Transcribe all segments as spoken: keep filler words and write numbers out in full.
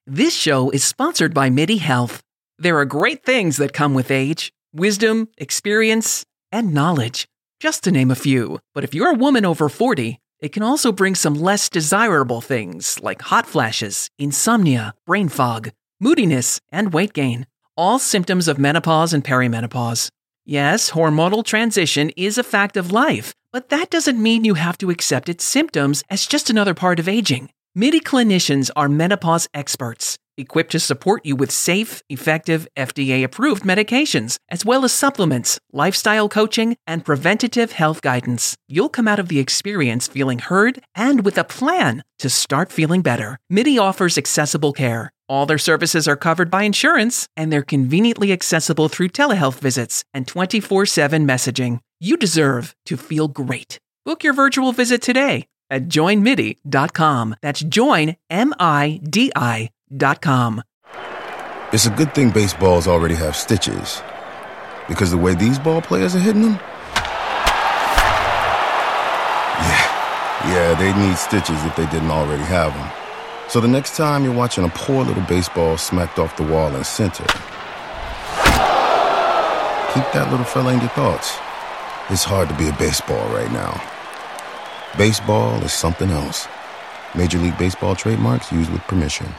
This show is sponsored by MIDI Health. There are great things that come with age: wisdom, experience, and knowledge, just to name a few. But if you're a woman over forty, it can also bring some less desirable things like hot flashes, insomnia, brain fog, moodiness, and weight gain. All symptoms of menopause and perimenopause. Yes, hormonal transition is a fact of life, but that doesn't mean you have to accept its symptoms as just another part of aging. MIDI clinicians are menopause experts, equipped to support you with safe, effective, F D A-approved medications, as well as supplements, lifestyle coaching, and preventative health guidance. You'll come out of the experience feeling heard and with a plan to start feeling better. MIDI offers accessible care. All their services are covered by insurance, and they're conveniently accessible through telehealth visits and twenty-four seven messaging. You deserve to feel great. Book your virtual visit today at join midi dot com. That's join, M I D I dot com. It's a good thing baseballs already have stitches, because the way these ball players are hitting them, yeah, yeah, they need stitches if they didn't already have them. So the next time you're watching a poor little baseball smacked off the wall in center, keep that little fella in your thoughts. It's hard to be a baseball right now. Baseball is something else. Major League Baseball trademarks used with permission.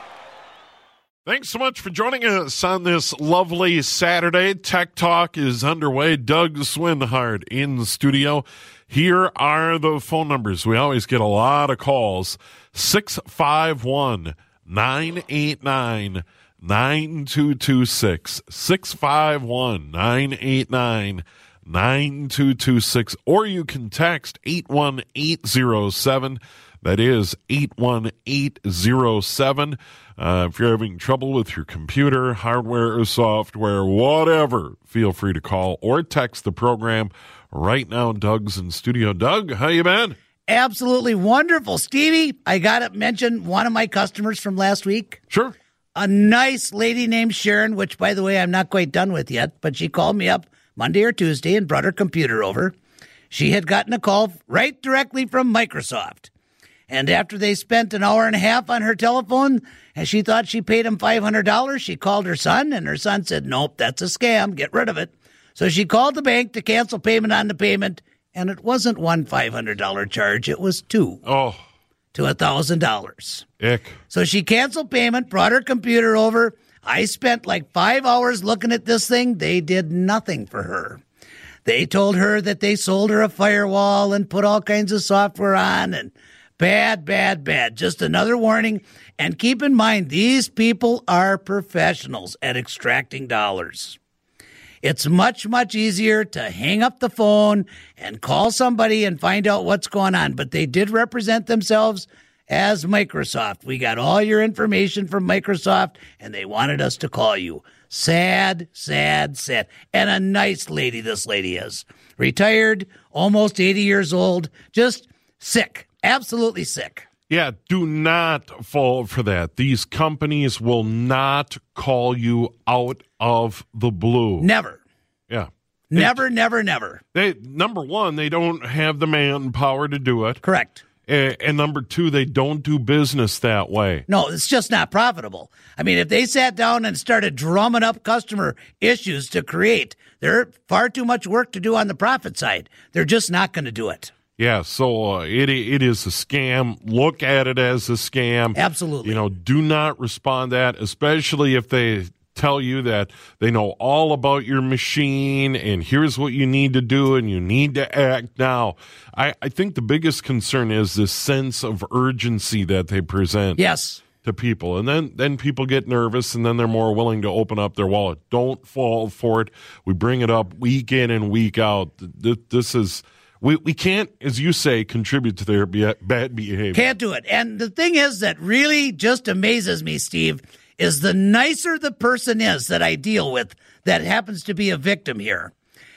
Thanks so much for joining us on this lovely Saturday. Tech Talk is underway. Doug Swinhart in the studio. Here are the phone numbers. We always get a lot of calls. six five one, nine eight nine, nine two two six. six five one, nine eight nine, nine two two six. Or you can text eight one eight zero seven. That is eight one eight zero seven. Uh, if you're having trouble with your computer, hardware, or software, whatever, feel free to call or text the program. Right now, Doug's in studio. Doug, how you been? Absolutely wonderful. Stevie, I got to mention one of my customers from last week. Sure. A nice lady named Sharon, which, by the way, I'm not quite done with yet, but she called me up Monday or Tuesday and brought her computer over. She had gotten a call right directly from Microsoft. And after they spent an hour and a half on her telephone, and she thought she paid him five hundred dollars, she called her son, and her son said, nope, that's a scam. Get rid of it. So she called the bank to cancel payment on the payment, and it wasn't one five hundred dollars charge. It was two. Oh. To one thousand dollars. Ick. So she canceled payment, brought her computer over. I spent like five hours looking at this thing. They did nothing for her. They told her that they sold her a firewall and put all kinds of software on, and bad, bad, bad. Just another warning. And keep in mind, these people are professionals at extracting dollars. It's much, much easier to hang up the phone and call somebody and find out what's going on. But they did represent themselves as Microsoft. We got all your information from Microsoft, and they wanted us to call you. Sad, sad, sad. And a nice lady this lady is. Retired, almost eighty years old, just sick. Absolutely sick. Yeah, do not fall for that. These companies will not call you out of the blue. Never. Yeah. Never, they, never, never. They number one, they don't have the manpower to do it. Correct. And, and number two, they don't do business that way. No, it's just not profitable. I mean, if they sat down and started drumming up customer issues to create, there's far too much work to do on the profit side. They're just not going to do it. Yeah, so uh, it it is a scam. Look at it as a scam. Absolutely. You know, do not respond to that, especially if they tell you that they know all about your machine and here's what you need to do and you need to act now. I, I think the biggest concern is this sense of urgency that they present. Yes. To people. And then, then people get nervous and then they're more willing to open up their wallet. Don't fall for it. We bring it up week in and week out. This is... We we can't, as you say, contribute to their be- bad behavior. Can't do it. And the thing is that really just amazes me, Steve, is the nicer the person is that I deal with that happens to be a victim here.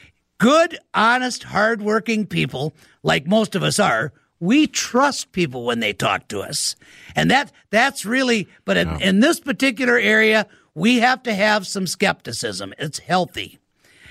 Good, honest, hardworking people, like most of us are, we trust people when they talk to us. And that that's really, but in, yeah. in this particular area, we have to have some skepticism. It's healthy.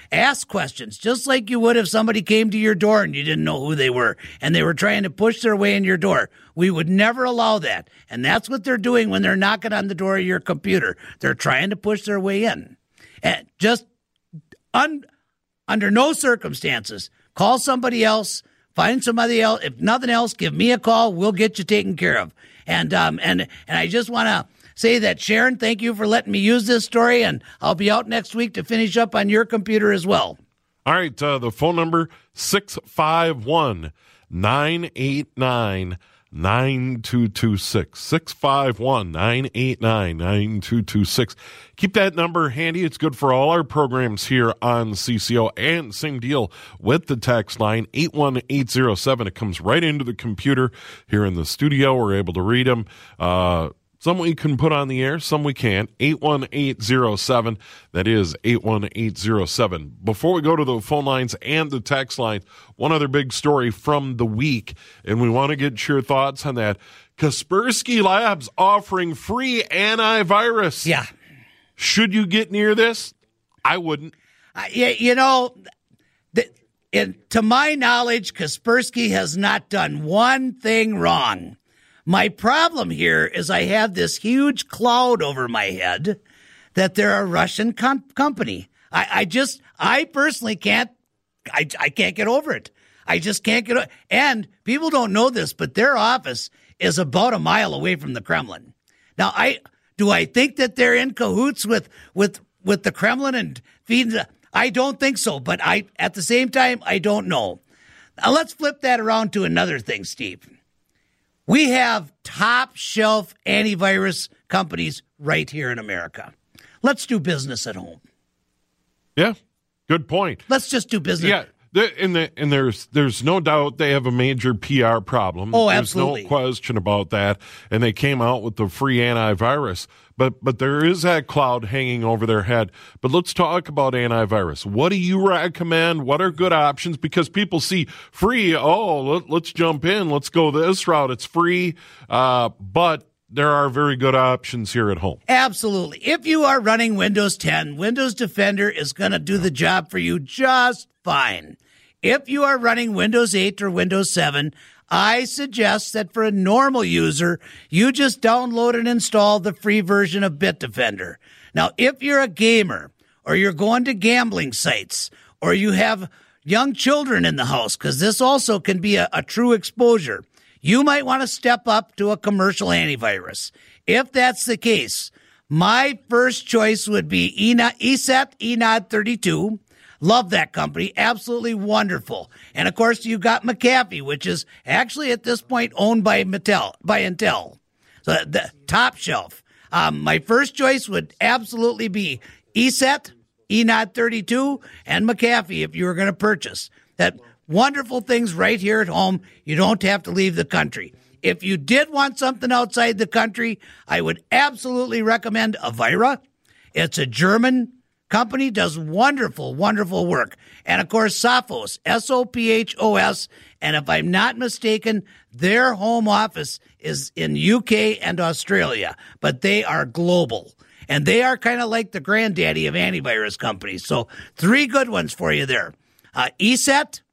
Ask questions, just like you would if somebody came to your door and you didn't know who they were and they were trying to push their way in your door. We would never allow that. And that's what they're doing when they're knocking on the door of your computer. They're trying to push their way in. And just un, under no circumstances, call somebody else, find somebody else. If nothing else, give me a call. We'll get you taken care of. And um and and I just want to say that, Sharon, thank you for letting me use this story, and I'll be out next week to finish up on your computer as well. All right, uh, the phone number, six five one, nine eight nine, nine two two six. six five one, nine eight nine, nine two two six. Keep that number handy. It's good for all our programs here on C C O. And same deal with the text line, eight one eight zero seven. It comes right into the computer here in the studio. We're able to read them. Uh, Some we can put on the air, some we can't. eight one eight zero seven. That is eight one eight zero seven. Before we go to the phone lines and the text lines, one other big story from the week, and we want to get your thoughts on that. Kaspersky Labs offering free antivirus. Yeah. Should you get near this? I wouldn't. Uh, you, you know, the, in, to my knowledge, Kaspersky has not done one thing wrong. My problem here is I have this huge cloud over my head that they're a Russian com- company. I, I just, I personally can't, I, I can't get over it. I just can't get over And people don't know this, but their office is about a mile away from the Kremlin. Now, I do I think that they're in cahoots with with with the Kremlin and feeding the, I don't think so, but I at the same time, I don't know. Now, let's flip that around to another thing, Steve. We have top shelf antivirus companies right here in America. Let's do business at home. Yeah, good point. Let's just do business. Yeah, and, the, and there's there's no doubt they have a major P R problem. Oh, there's absolutely. no question about that. And they came out with the free antivirus. But but there is that cloud hanging over their head. But let's talk about antivirus. What do you recommend? What are good options? Because people see free, oh, let, let's jump in. Let's go this route. It's free. Uh, but there are very good options here at home. Absolutely. If you are running Windows ten, Windows Defender is going to do the job for you just fine. If you are running Windows eight or Windows seven, I suggest that for a normal user, you just download and install the free version of Bitdefender. Now, if you're a gamer or you're going to gambling sites or you have young children in the house, because this also can be a, a true exposure, you might want to step up to a commercial antivirus. If that's the case, my first choice would be E S E T E N O D thirty-two. Love that company. Absolutely wonderful. And, of course, you've got McAfee, which is actually at this point owned by Mattel, by Intel. So the top shelf. Um, my first choice would absolutely be E S E T, E N O D thirty-two, and McAfee if you were going to purchase. That wonderful things right here at home. You don't have to leave the country. If you did want something outside the country, I would absolutely recommend Avira. It's a German company, does wonderful, wonderful work. And, of course, Sophos, S O P H O S. And if I'm not mistaken, their home office is in U K and Australia, but they are global. And they are kind of like the granddaddy of antivirus companies. So three good ones for you there. Uh, E S E T,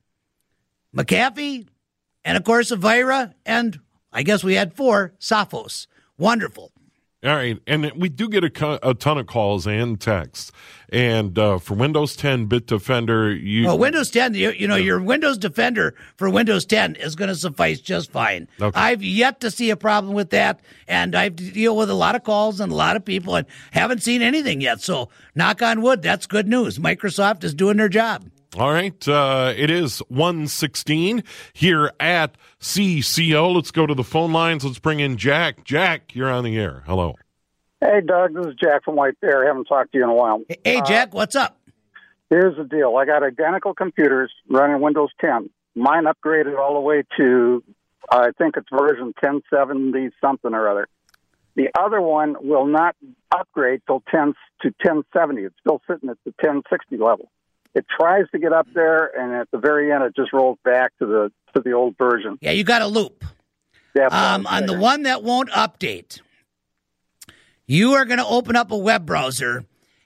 McAfee, and, of course, Avira, and I guess we had four, Sophos. Wonderful. All right, and we do get a, co- a ton of calls and texts. And uh, for Windows ten Bitdefender, you well, Windows ten, you, you know, your Windows Defender for Windows ten is going to suffice just fine. Okay. I've yet to see a problem with that, and I've to deal with a lot of calls and a lot of people, and haven't seen anything yet. So, knock on wood, that's good news. Microsoft is doing their job. All right, uh, it is one sixteen here at C C O. Let's go to the phone lines. Let's bring in Jack. Jack, you're on the air. Hello. Hey, Doug, this is Jack from White Bear. I haven't talked to you in a while. Hey, Jack, uh, what's up? Here's the deal. I got identical computers running Windows ten. Mine upgraded all the way to, I think it's version ten seventy something or other. The other one will not upgrade till ten to ten seventy. It's still sitting at the ten sixty level. It tries to get up there, and at the very end, it just rolls back to the to the old version. Yeah, you got a loop. Yeah, um, on the one that won't update, you are going to open up a web browser,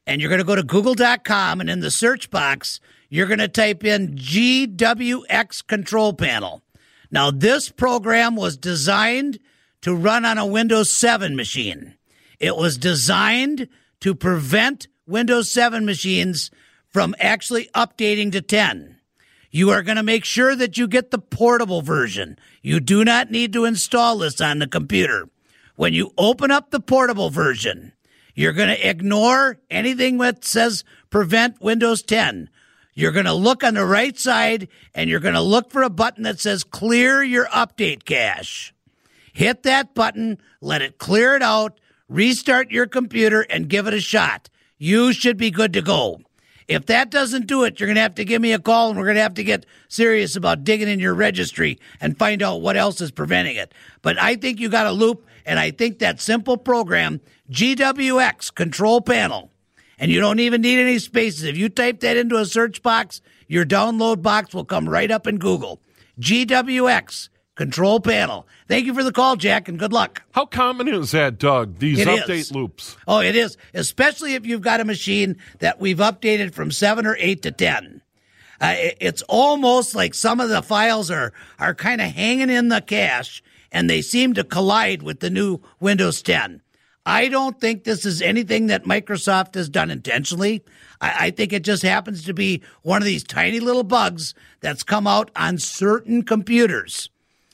and you're going to go to google dot com, and in the search box, you're going to type in G W X Control Panel. Now, this program was designed to run on a Windows seven machine. It was designed to prevent Windows seven machines from actually updating to ten. You are going to make sure that you get the portable version. You do not need to install this on the computer. When you open up the portable version, you're going to ignore anything that says prevent Windows ten. You're going to look on the right side, and you're going to look for a button that says clear your update cache. Hit that button, let it clear it out, restart your computer, and give it a shot. You should be good to go. If that doesn't do it, you're going to have to give me a call, and we're going to have to get serious about digging in your registry and find out what else is preventing it. But I think you got a loop, and I think that simple program, G W X Control Panel, and you don't even need any spaces. If you type that into a search box, your download box will come right up in Google. G W X Control Panel. Thank you for the call, Jack, and good luck. How common is that, Doug, these It update is. loops? Oh, it is, especially if you've got a machine that we've updated from seven or eight to ten. Uh, it- it's almost like some of the files are, are kind of hanging in the cache, and they seem to collide with the new Windows ten. I don't think this is anything that Microsoft has done intentionally. I, I think it just happens to be one of these tiny little bugs that's come out on certain computers.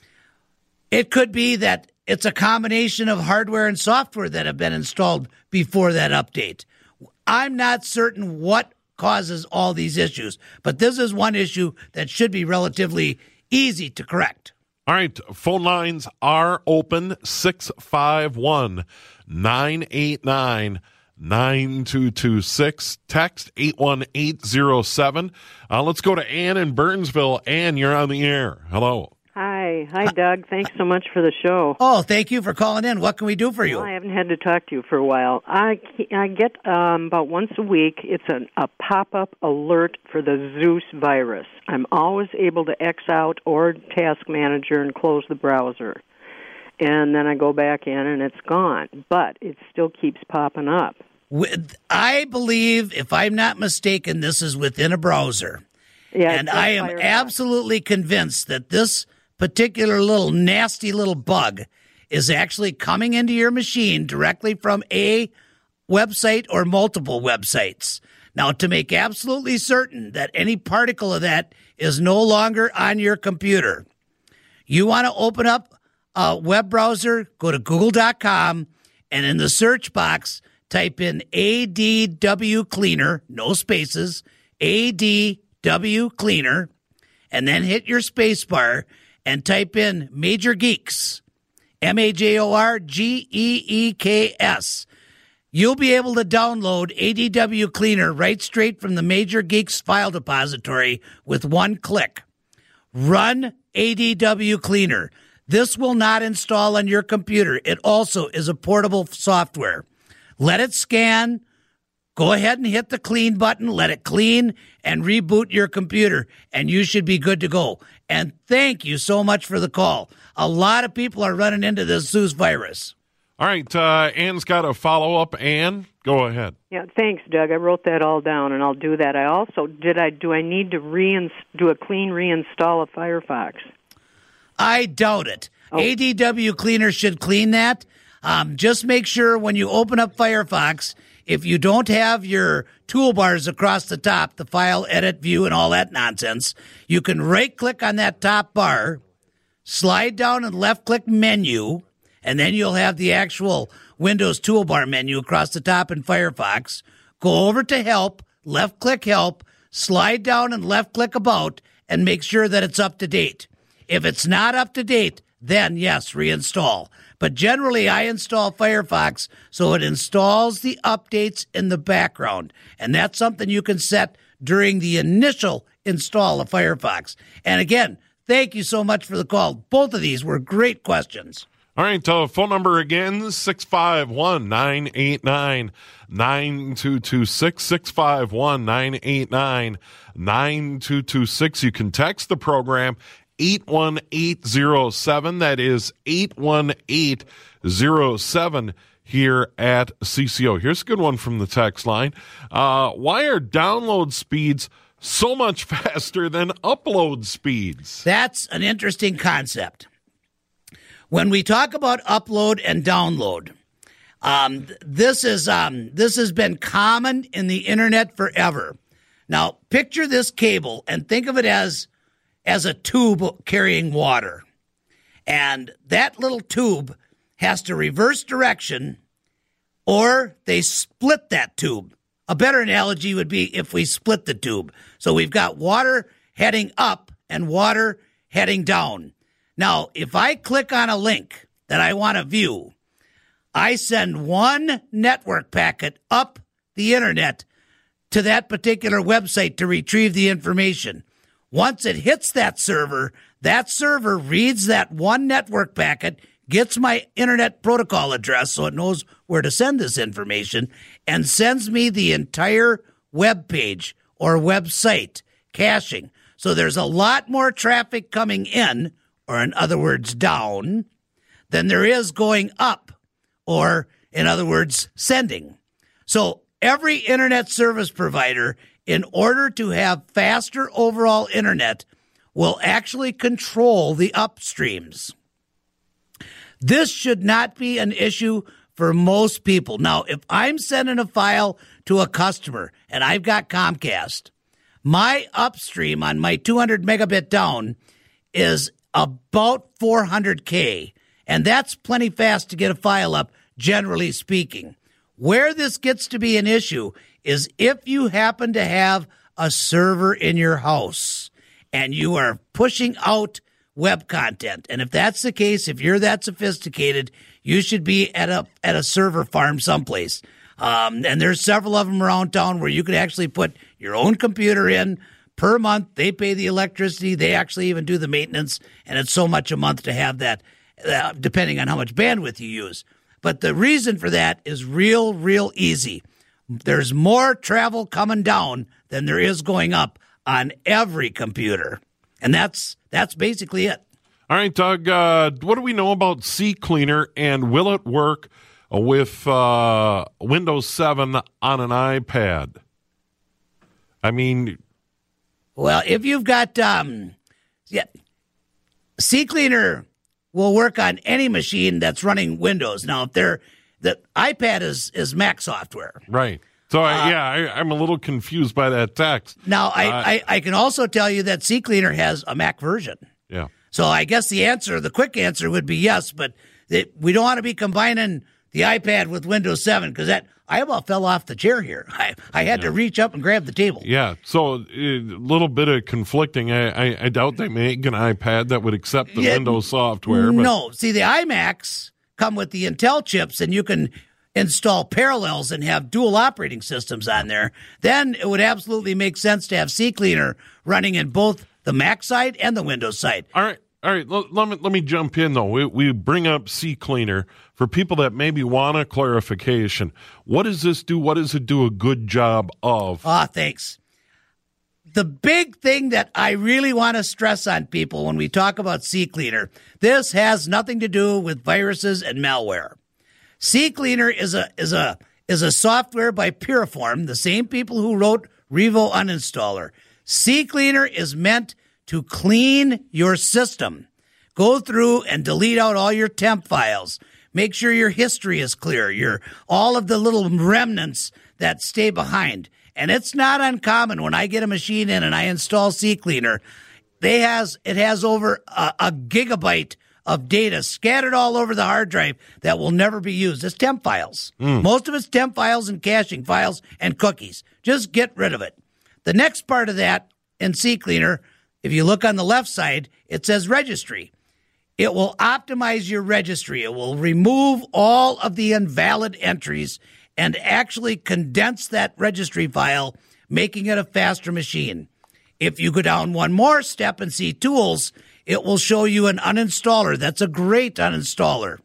It could be that it's a combination of hardware and software that have been installed before that update. I'm not certain what causes all these issues, but this is one issue that should be relatively easy to correct. All right, phone lines are open, six five one, nine eight nine, nine two two six. Text eight one eight zero seven. Uh, let's go to Ann in Burnsville. Ann, you're on the air. Hello. Hi. Hi, Doug. Thanks so much for the show. Oh, thank you for calling in. What can we do for you? Well, I haven't had to talk to you for a while. I, I get um, about once a week, it's a, a pop-up alert for the Zeus virus. I'm always able to X out or Task Manager and close the browser. And then I go back in and it's gone. But it still keeps popping up. With, I believe, if I'm not mistaken, this is within a browser. Yeah, and it's I am Firefox. absolutely convinced that this particular little nasty little bug is actually coming into your machine directly from a website or multiple websites. Now, to make absolutely certain that any particle of that is no longer on your computer, you want to open up a web browser, go to google dot com, and in the search box, type in A D W Cleaner, no spaces, A D W Cleaner, and then hit your space bar and type in Major Geeks, M A J O R G E E K S. You'll be able to download A D W Cleaner right straight from the Major Geeks file depository with one click. Run A D W Cleaner. This will not install on your computer. It also is a portable software. Let it scan. Go ahead and hit the clean button, let it clean, and reboot your computer, and you should be good to go. And thank you so much for the call. A lot of people are running into this Zeus virus. All right, uh, Ann's got a follow-up. Ann, go ahead. Yeah, thanks, Doug. I wrote that all down, and I'll do that. I also, did I, do I need to reins- do a clean reinstall of Firefox? I doubt it. Oh. A D W Cleaner should clean that. Um, just make sure when you open up Firefox, if you don't have your toolbars across the top, the file, edit, view, and all that nonsense, you can right-click on that top bar, slide down and left-click menu, and then you'll have the actual Windows toolbar menu across the top in Firefox. Go over to Help, left-click Help, slide down and left-click About, and make sure that it's up to date. If it's not up to date, then yes, reinstall. But generally, I install Firefox so it installs the updates in the background. And that's something you can set during the initial install of Firefox. And again, thank you so much for the call. Both of these were great questions. All right, uh, phone number again, six five one, nine eight nine, nine two two six, six five one, nine eight nine, nine two two six. You can text the program, eight one eight zero seven. That is eight one eight zero seven. here at C C O. Here's a good one from the text line. Uh, why are download speeds so much faster than upload speeds? That's an interesting concept. When we talk about upload and download, um, this is um, this has been common in the internet forever. Now, picture this cable and think of it as as a tube carrying water. And that little tube has to reverse direction, or they split that tube. A better analogy would be if we split the tube. So we've got water heading up and water heading down. Now, if I click on a link that I want to view, I send one network packet up the internet to that particular website to retrieve the information. Once it hits that server, that server reads that one network packet, gets my internet protocol address so it knows where to send this information, and sends me the entire web page or website caching. So there's a lot more traffic coming in, or in other words, down, than there is going up, or in other words, sending. So every internet service provider, in order to have faster overall internet, will actually control the upstreams. This should not be an issue for most people. Now, if I'm sending a file to a customer and I've got Comcast, my upstream on my two hundred megabit down is about four hundred K, and that's plenty fast to get a file up, generally speaking. Where this gets to be an issue is if you happen to have a server in your house and you are pushing out web content. And if that's the case, if you're that sophisticated, you should be at a at a server farm someplace. Um, and there's several of them around town where you could actually put your own computer in per month. They pay the electricity. They actually even do the maintenance. And it's so much a month to have that, uh, depending on how much bandwidth you use. But the reason for that is real, real easy. There's more travel coming down than there is going up on every computer. And that's that's basically it. All right, Doug, uh, what do we know about CCleaner, and will it work with uh, Windows seven on an iPad? I mean... Well, if you've got... Um, yeah, CCleaner will work on any machine that's running Windows. Now, if they're... The iPad is, is Mac software. Right. So, Uh, I, yeah, I, I'm a little confused by that text. Now, I, Uh, I, I can also tell you that CCleaner has a Mac version. Yeah. So I guess the answer, the quick answer would be yes, but it, we don't want to be combining the iPad with Windows seven because that I about fell off the chair here. I, I had Yeah. to reach up and grab the table. Yeah, so a little bit of conflicting. I, I, I doubt they make an iPad that would accept the Yeah, Windows software. But No. See, the iMacs come with the Intel chips, and you can install Parallels and have dual operating systems on there. Then it would absolutely make sense to have CCleaner running in both the Mac side and the Windows side. All right. All right, let, let me let me jump in though. We we bring up CCleaner for people that maybe want a clarification. What does this do? What does it do a good job of? Ah, thanks. The big thing that I really want to stress on people when we talk about CCleaner, this has nothing to do with viruses and malware. CCleaner is a is a is a software by Piriform, the same people who wrote Revo Uninstaller. CCleaner is meant to clean your system. Go through and delete out all your temp files. Make sure your history is clear, your all of the little remnants that stay behind. And it's not uncommon when I get a machine in and I install CCleaner, they has it has over a, a gigabyte of data scattered all over the hard drive that will never be used. It's temp files. Mm. Most of it's temp files and caching files and cookies. Just get rid of it. The next part of that in CCleaner, if you look on the left side, it says registry. It will optimize your registry. It will remove all of the invalid entries and actually condense that registry file, making it a faster machine. If you go down one more step and see tools, it will show you an uninstaller. That's a great uninstaller.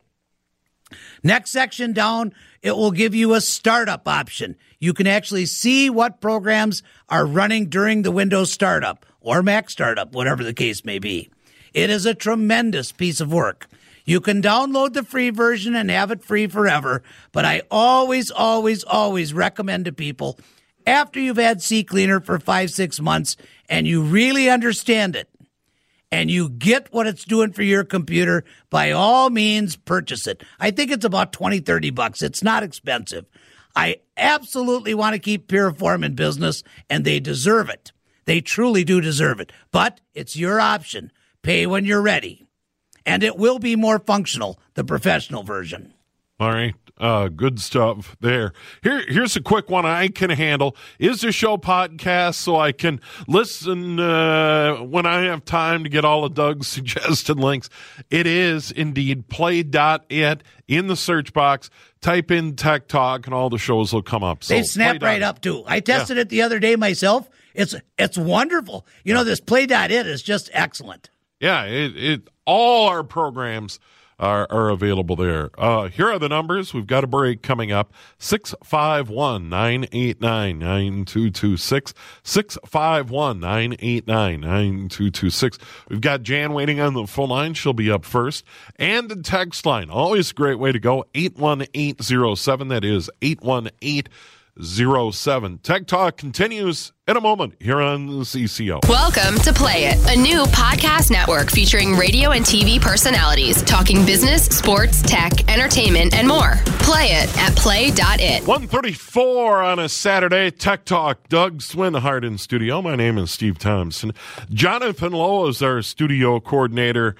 Next section down, it will give you a startup option. You can actually see what programs are running during the Windows startup or Mac startup, whatever the case may be. It is a tremendous piece of work. You can download the free version and have it free forever, but I always, always, always recommend to people, after you've had CCleaner for five, six months and you really understand it and you get what it's doing for your computer, by all means, purchase it. I think it's about twenty, thirty bucks. It's not expensive. I absolutely want to keep Piriform in business, and they deserve it. They truly do deserve it. But it's your option. Pay when you're ready. And it will be more functional, the professional version. All right. Uh, good stuff there. Here, here's a quick one I can handle. Is the show podcast so I can listen uh, when I have time to get all of Doug's suggested links? It is indeed play dot it in the search box. Type in Tech Talk and all the shows will come up. So they snap right up too. I tested yeah. it the other day myself. It's it's wonderful. You know, this play dot it is just excellent. Yeah, it, it all our programs Are, are available there. Uh, here are the numbers. We've got a break coming up. six five one, nine eight nine, nine two two six. six five one, nine eight nine, nine two two six. We've got Jan waiting on the phone line. She'll be up first. And the text line. Always a great way to go. eight one eight zero seven. That is eight one eight zero seven. Tech Talk continues in a moment here on C C O. Welcome to Play It, a new podcast network featuring radio and T V personalities talking business, sports, tech, entertainment, and more. Play it at play dot it. one thirty-four on a Saturday. Tech Talk. Doug Swinhart in studio. My name is Steve Thompson. Jonathan Lowe is our studio coordinator,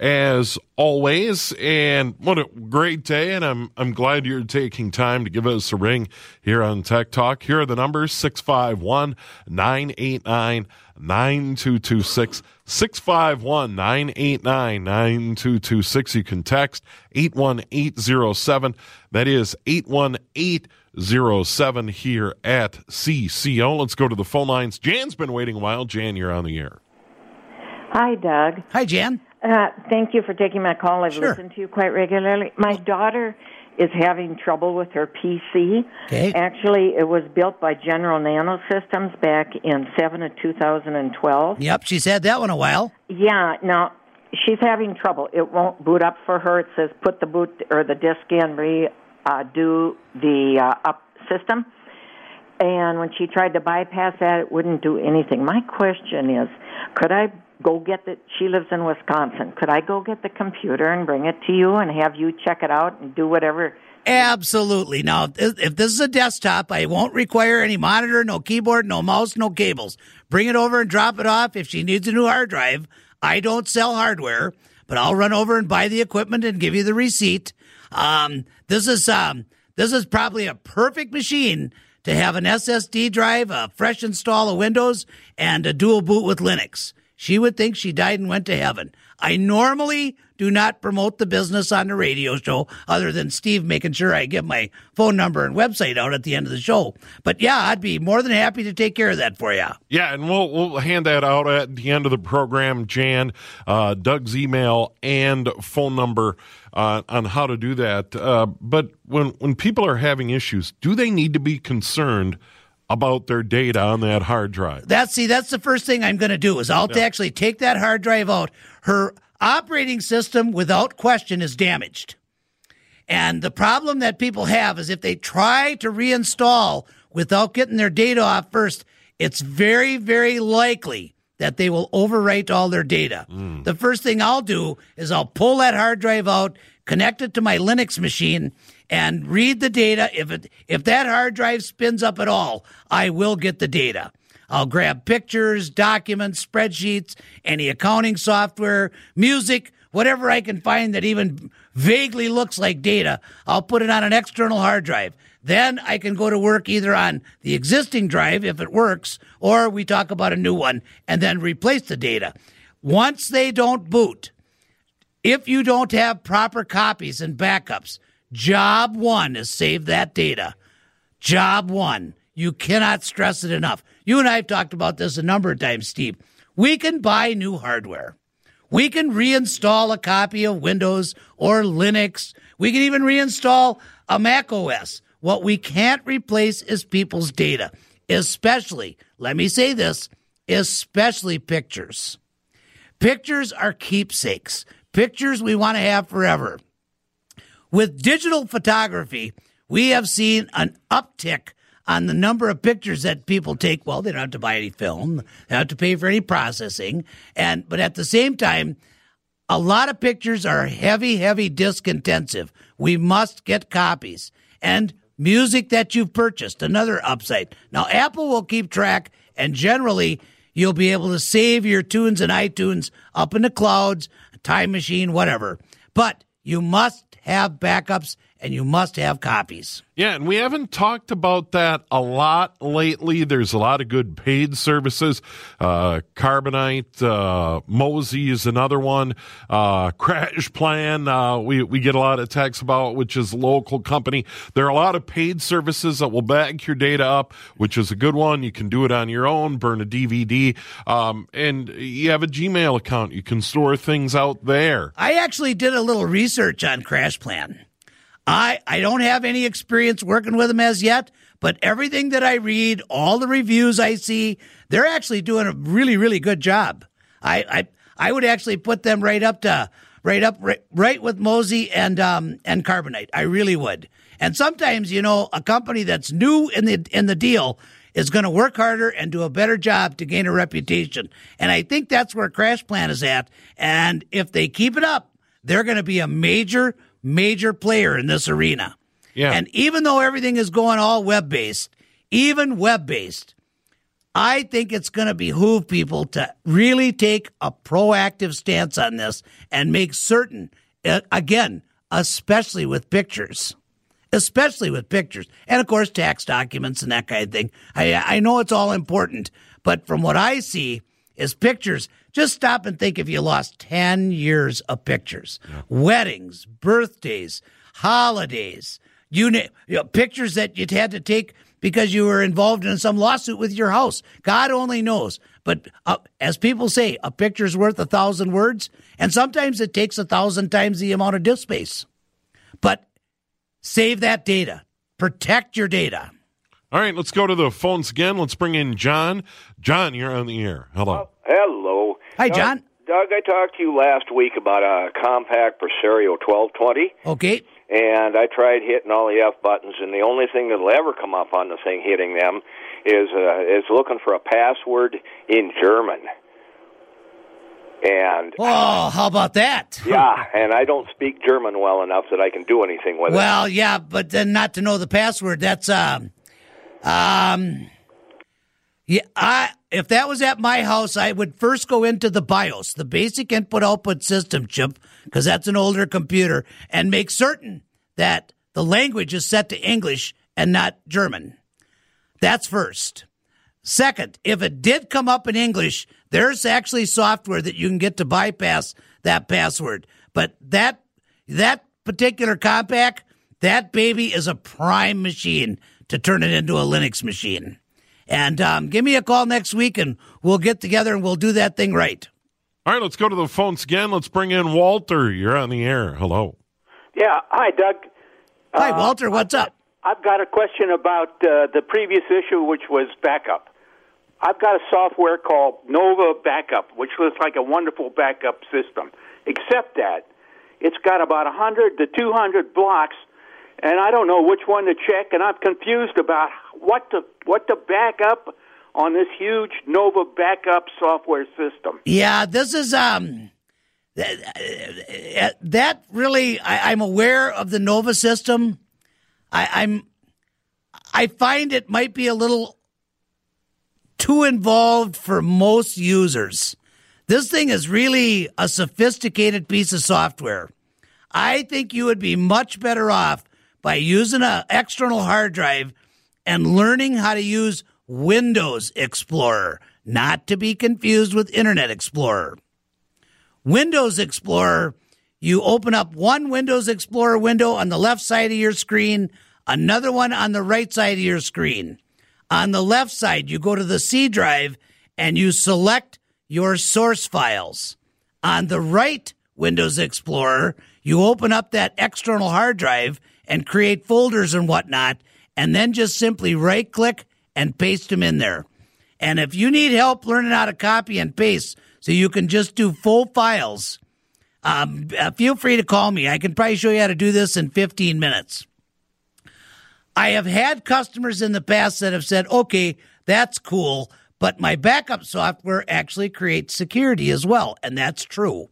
as always, and what a great day, and I'm I'm glad you're taking time to give us a ring here on Tech Talk. Here are the numbers: six five one, nine eight nine, nine two two six, six five one, nine eight nine, nine two two six. You can text eight one eight zero seven. That is eight one eight zero seven here at C C O. Let's go to the phone lines. Jan's been waiting a while. Jan, you're on the air. Hi, Doug. Hi, Jan. Uh, thank you for taking my call. I've Sure. listened to you quite regularly. My daughter is having trouble with her P C. Okay. Actually, it was built by General Nanosystems back in seven of two thousand twelve. Yep, she's had that one a while. Yeah, now she's having trouble. It won't boot up for her. It says put the boot or the disk in, re uh, do the uh, up system. And when she tried to bypass that, it wouldn't do anything. My question is, could I go get the, she lives in Wisconsin, could I go get the computer and bring it to you and have you check it out and do whatever? Absolutely. Now, if this is a desktop, I won't require any monitor, no keyboard, no mouse, no cables. Bring it over and drop it off. If she needs a new hard drive, I don't sell hardware, but I'll run over and buy the equipment and give you the receipt. Um, this is um, this is probably a perfect machine to have an S S D drive, a fresh install of Windows, and a dual boot with Linux. She would think she died and went to heaven. I normally do not promote the business on the radio show, other than Steve making sure I give my phone number and website out at the end of the show. But yeah, I'd be more than happy to take care of that for you. Yeah, and we'll we'll hand that out at the end of the program, Jan, uh, Doug's email and phone number uh, on how to do that. Uh, but when when people are having issues, do they need to be concerned about their data on that hard drive? That's see, that's the first thing I'm going to do is I'll Yeah. actually take that hard drive out. Her operating system, without question, is damaged. And the problem that people have is if they try to reinstall without getting their data off first, it's very, very likely that they will overwrite all their data. Mm. The first thing I'll do is I'll pull that hard drive out, connect it to my Linux machine, and read the data. If it if that hard drive spins up at all, I will get the data. I'll grab pictures, documents, spreadsheets, any accounting software, music, whatever I can find that even vaguely looks like data. I'll put it on an external hard drive. Then I can go to work either on the existing drive, if it works, or we talk about a new one, and then replace the data. Once they don't boot, if you don't have proper copies and backups, job one is save that data. Job one. You cannot stress it enough. You and I have talked about this a number of times, Steve. We can buy new hardware. We can reinstall a copy of Windows or Linux. We can even reinstall a Mac O S. What we can't replace is people's data, especially, let me say this, especially pictures. Pictures are keepsakes. Pictures we want to have forever. With digital photography, we have seen an uptick on the number of pictures that people take. Well, they don't have to buy any film. They don't have to pay for any processing. And but at the same time, a lot of pictures are heavy, heavy disc intensive. We must get copies. And music that you've purchased, another upside. Now, Apple will keep track, and generally, you'll be able to save your tunes in iTunes up in the clouds, a time machine, whatever. But you must have backups, and you must have copies. Yeah, and we haven't talked about that a lot lately. There's a lot of good paid services. Uh, Carbonite, uh, Mosey is another one. Uh, Crash Plan, uh, we, we get a lot of texts about, which is a local company. There are a lot of paid services that will back your data up, which is a good one. You can do it on your own, burn a D V D, um, and you have a Gmail account. You can store things out there. I actually did a little research on Crash Plan. I, I don't have any experience working with them as yet, but everything that I read, all the reviews I see, they're actually doing a really, really good job. I I, I would actually put them right up to right up right, right with Mosey and um and Carbonite. I really would. And sometimes, you know, a company that's new in the in the deal is going to work harder and do a better job to gain a reputation. And I think that's where Crash Plan is at. And if they keep it up, they're going to be a major major player in this arena. Yeah. And even though everything is going all web-based, even web-based, I think it's going to behoove people to really take a proactive stance on this and make certain, uh, again, especially with pictures, especially with pictures, and of course tax documents and that kind of thing. I, I know it's all important, but from what I see is pictures. Just stop and think if you lost ten years of pictures, yeah. Weddings, birthdays, holidays, you, na- you know, pictures that you'd had to take because you were involved in some lawsuit with your house. God only knows. But uh, as people say, a picture's worth a thousand words, and sometimes it takes a thousand times the amount of disk space. But save that data. Protect your data. All right, let's go to the phones again. Let's bring in John. John, you're on the air. Hello. Uh, hello. Hi, John. Uh, Doug, I talked to you last week about a compact Presario twelve twenty. Okay. And I tried hitting all the F buttons, and the only thing that'll ever come up on the thing hitting them is uh, is looking for a password in German. And oh, how about that? Yeah, and I don't speak German well enough that I can do anything with well, it. Well, yeah, but then not to know the password, that's um um yeah, I if that was at my house, I would first go into the BIOS, the basic input output system chip, because that's an older computer, and make certain that the language is set to English and not German. That's first. Second, if it did come up in English, there's actually software that you can get to bypass that password. But that that particular compact, that baby is a prime machine to turn it into a Linux machine. And um, give me a call next week, and we'll get together and we'll do that thing right. All right, let's go to the phones again. Let's bring in Walter. You're on the air. Hello. Yeah. Hi, Doug. Hi, uh, Walter. What's up? I've got a question about uh, the previous issue, which was backup. I've got a software called Nova Backup, which looks like a wonderful backup system, except that it's got about one hundred to two hundred blocks, and I don't know which one to check, and I'm confused about what to what to back up on this huge Nova Backup software system. Yeah, this is um that, that really I, I'm aware of the Nova system. I, I'm I find it might be a little too involved for most users. This thing is really a sophisticated piece of software. I think you would be much better off by using an external hard drive and learning how to use Windows Explorer, not to be confused with Internet Explorer. Windows Explorer, you open up one Windows Explorer window on the left side of your screen, another one on the right side of your screen. On the left side, you go to the C drive and you select your source files. On the right Windows Explorer, you open up that external hard drive and create folders and whatnot, and then just simply right-click and paste them in there. And if you need help learning how to copy and paste so you can just do full files, Um, uh, feel free to call me. I can probably show you how to do this in fifteen minutes. I have had customers in the past that have said, okay, that's cool, but my backup software actually creates security as well, and that's true.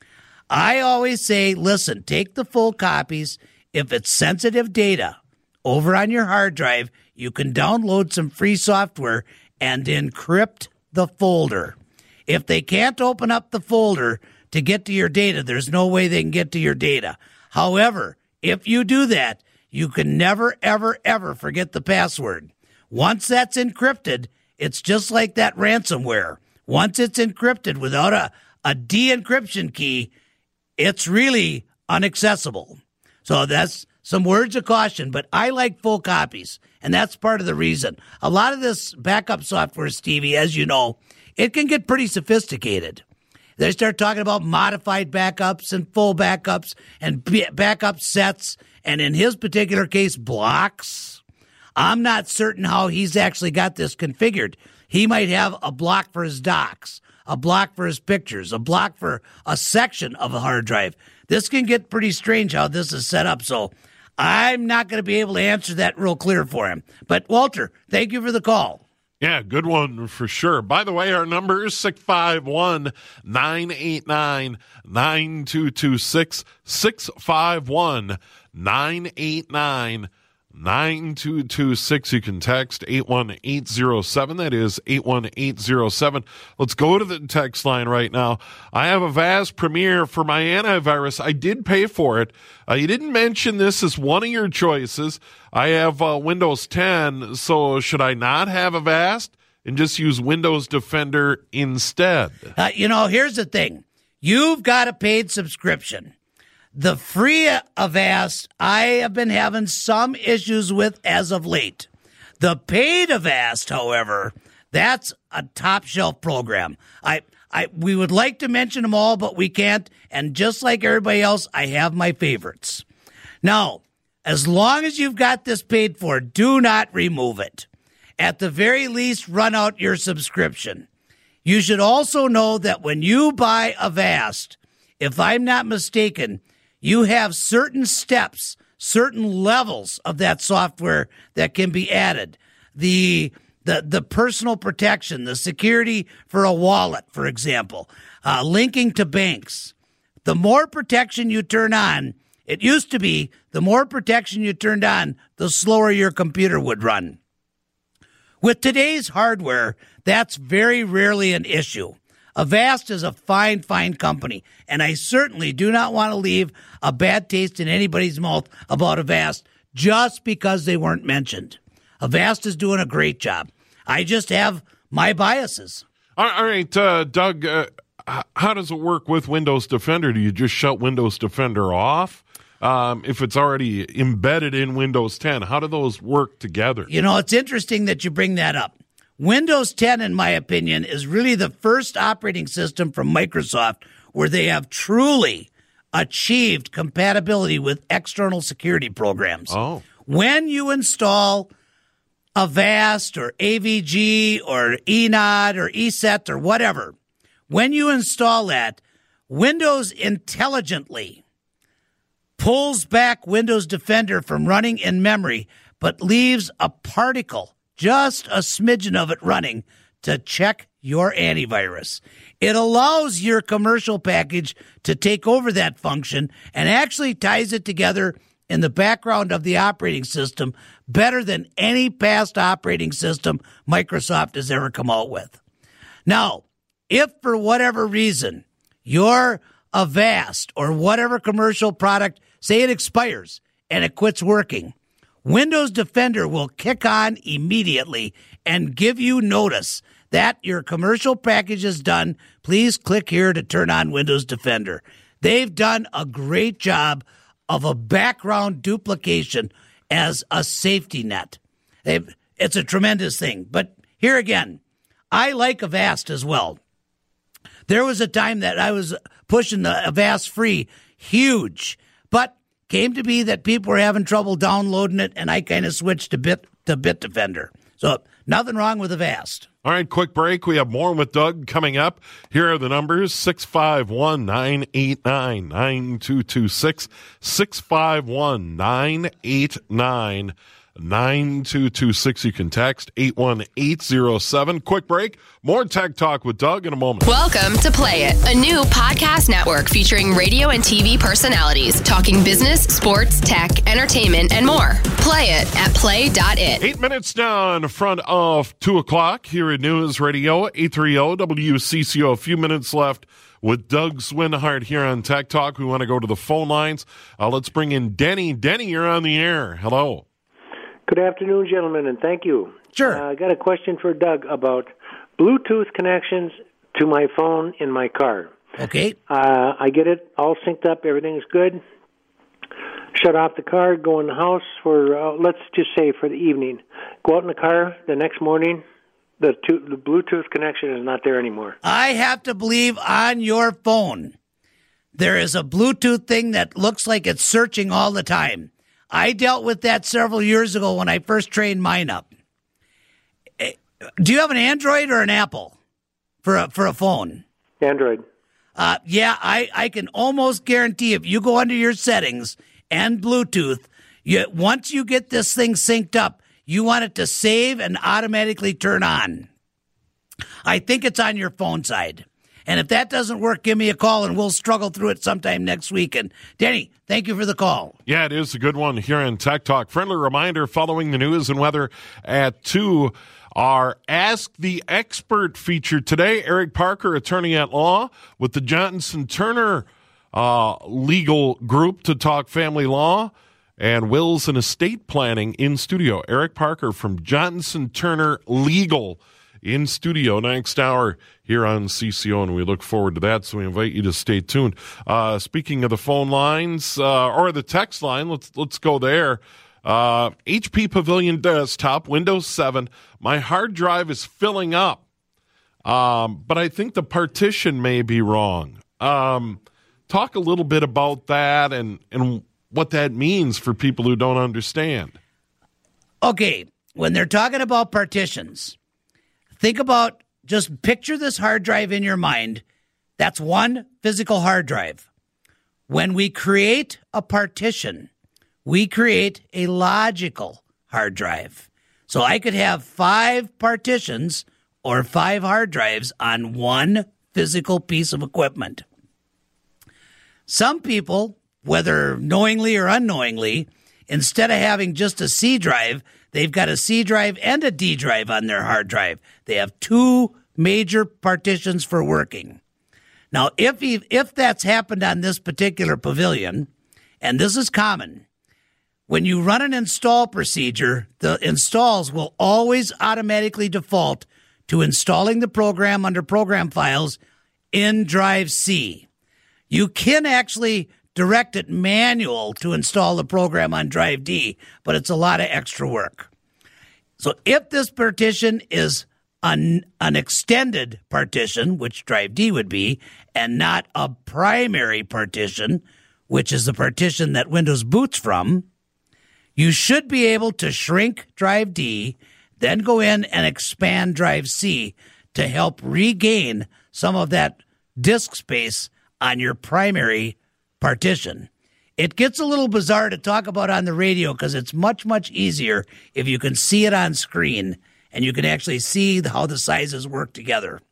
I always say, listen, take the full copies. If it's sensitive data over on your hard drive, you can download some free software and encrypt the folder. If they can't open up the folder to get to your data, there's no way they can get to your data. However, if you do that, you can never, ever, ever forget the password. Once that's encrypted, it's just like that ransomware. Once it's encrypted without a, a de-encryption key, it's really inaccessible. So that's some words of caution, but I like full copies, and that's part of the reason. A lot of this backup software, Stevie, as you know, it can get pretty sophisticated. They start talking about modified backups and full backups and b- backup sets, and in his particular case, blocks. I'm not certain how he's actually got this configured. He might have a block for his docs, a block for his pictures, a block for a section of a hard drive. This can get pretty strange how this is set up, so I'm not going to be able to answer that real clear for him. But, Walter, thank you for the call. Yeah, good one for sure. By the way, our number is six five one, nine eight nine, nine two two six, six five one, nine eight nine, nine two two six. You can text eight one eight zero seven. That is eight one eight zero seven. Let's go to the text line right now. I have a Avast Premier for my antivirus. I did pay for it. Uh, you didn't mention this as one of your choices. I have uh, Windows ten, so should I not have Avast and just use Windows Defender instead? Uh, you know, here's the thing. You've got a paid subscription. The free Avast, I have been having some issues with as of late. The paid Avast, however, that's a top-shelf program. I, I, we would like to mention them all, but we can't. And just like everybody else, I have my favorites. Now, as long as you've got this paid for, do not remove it. At the very least, run out your subscription. You should also know that when you buy Avast, if I'm not mistaken, you have certain steps, certain levels of that software that can be added. The the the personal protection, the security for a wallet, for example, uh, linking to banks. The more protection you turn on, it used to be the more protection you turned on, the slower your computer would run. With today's hardware, that's very rarely an issue. Avast is a fine, fine company, and I certainly do not want to leave a bad taste in anybody's mouth about Avast just because they weren't mentioned. Avast is doing a great job. I just have my biases. All right, uh, Doug, uh, how does it work with Windows Defender? Do you just shut Windows Defender off? Um, if it's already embedded in Windows ten, how do those work together? You know, it's interesting that you bring that up. Windows ten, in my opinion, is really the first operating system from Microsoft where they have truly achieved compatibility with external security programs. Oh. When you install Avast or A V G or E N O D or E S E T or whatever, when you install that, Windows intelligently pulls back Windows Defender from running in memory, but leaves a particle, just a smidgen of it running, to check your antivirus. It allows your commercial package to take over that function and actually ties it together in the background of the operating system better than any past operating system Microsoft has ever come out with. Now, if for whatever reason your Avast or whatever commercial product, say it expires and it quits working, Windows Defender will kick on immediately and give you notice that your commercial package is done. Please click here to turn on Windows Defender. They've done a great job of a background duplication as a safety net. They've, it's a tremendous thing. But here again, I like Avast as well. There was a time that I was pushing the Avast free, huge, but came to be that people were having trouble downloading it, and I kind of switched to Bit to Bitdefender. So nothing wrong with the Vast. All right, quick break. We have more with Doug coming up. Here are the numbers, six five one, nine eight nine, nine two two six, six five one, nine eight nine, nine two two six. You can text eight one eight zero seven. Quick break. More Tech Talk with Doug in a moment. Welcome to Play It, a new podcast network featuring radio and T V personalities talking business, sports, tech, entertainment, and more. Play it at play dot it. Eight minutes now in front of two o'clock here at News Radio eight thirty W C C O. A few minutes left with Doug Swinhart here on Tech Talk. We want to go to the phone lines. Uh, let's bring in Denny. Denny, you're on the air. Hello. Good afternoon, gentlemen, and thank you. Sure. Uh, I got a question for Doug about Bluetooth connections to my phone in my car. Okay. Uh, I get it all synced up. Everything's good. Shut off the car, go in the house for, uh, let's just say, for the evening. Go out in the car the next morning. The, two, the Bluetooth connection is not there anymore. I have to believe on your phone there is a Bluetooth thing that looks like it's searching all the time. I dealt with that several years ago when I first trained mine up. Do you have an Android or an Apple for a, for a phone? Android. Uh, yeah, I, I can almost guarantee if you go under your settings and Bluetooth, you, once you get this thing synced up, you want it to save and automatically turn on. I think it's on your phone side. And if that doesn't work, give me a call and we'll struggle through it sometime next week. And Denny, thank you for the call. Yeah, it is a good one here on Tech Talk. Friendly reminder, following the news and weather at two, our Ask the Expert feature today. Eric Parker, attorney at law with the Johnson Turner uh, legal group to talk family law and wills and estate planning in studio. Eric Parker from Johnson Turner Legal in studio next hour here on C C O, and we look forward to that, so we invite you to stay tuned. Uh, speaking of the phone lines, uh, or the text line, let's let's go there. Uh, H P Pavilion Desktop, Windows seven, my hard drive is filling up, um, but I think the partition may be wrong. Um, talk a little bit about that and, and what that means for people who don't understand. Okay, when they're talking about partitions, think about, just picture this hard drive in your mind. That's one physical hard drive. When we create a partition, we create a logical hard drive. So I could have five partitions or five hard drives on one physical piece of equipment. Some people, whether knowingly or unknowingly, instead of having just a C drive, they've got a C drive and a D drive on their hard drive. They have two major partitions for working. Now, if if that's happened on this particular Pavilion, and this is common, when you run an install procedure, the installs will always automatically default to installing the program under Program Files in Drive C. You can actually direct it manual to install the program on Drive D, but it's a lot of extra work. So if this partition is an, an extended partition, which Drive D would be, and not a primary partition, which is the partition that Windows boots from, you should be able to shrink Drive D, then go in and expand Drive C to help regain some of that disk space on your primary partition. It gets a little bizarre to talk about on the radio because it's much, much easier if you can see it on screen and you can actually see how the sizes work together.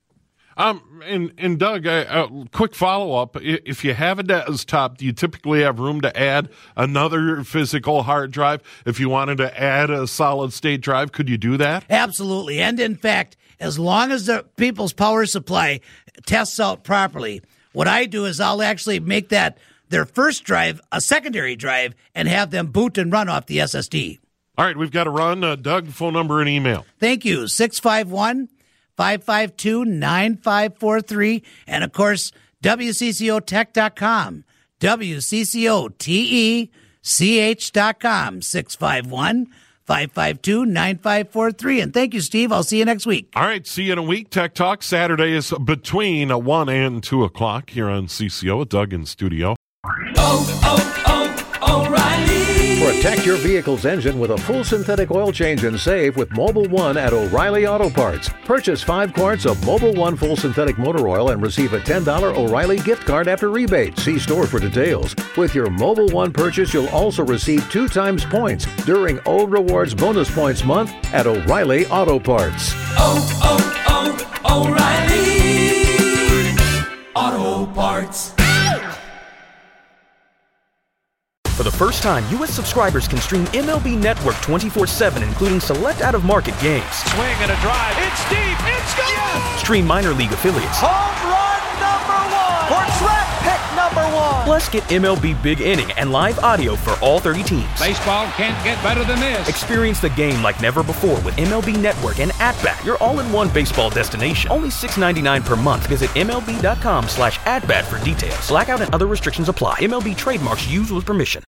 Um, and, and Doug, a uh, quick follow-up. If you have a desktop, do you typically have room to add another physical hard drive? If you wanted to add a solid-state drive, could you do that? Absolutely. And in fact, as long as the people's power supply tests out properly, what I do is I'll actually make that their first drive a secondary drive and have them boot and run off the S S D. All right, we've got to run. Uh, Doug, phone number and email. Thank you. six five one, five five two, nine five four three. And, of course, W C C O tech dot com. W C C O T E C H dot com. six five one, five five two, nine five four three. And thank you, Steve. I'll see you next week. All right, see you in a week. Tech Talk Saturday is between one and two o'clock here on C C O with Doug in studio. Oh, oh, oh, O'Reilly. Protect your vehicle's engine with a full synthetic oil change and save with Mobil one at O'Reilly Auto Parts. Purchase five quarts of Mobil one full synthetic motor oil and receive a ten dollars O'Reilly gift card after rebate. See store for details. With your Mobil one purchase, you'll also receive two times points during O Rewards Bonus Points Month at O'Reilly Auto Parts. Oh, oh, oh, O'Reilly Auto Parts. For the first time, U S subscribers can stream M L B Network twenty-four seven, including select out-of-market games. Swing and a drive. It's deep. It's gone. Yes! Stream minor league affiliates. Home run number one. Or draft pick number one. Plus, get M L B Big Inning and live audio for all thirty teams. Baseball can't get better than this. Experience the game like never before with M L B Network and At-Bat, your all-in-one baseball destination. Only six dollars and ninety-nine cents per month. Visit MLB.com slash at-bat for details. Blackout and other restrictions apply. M L B trademarks used with permission.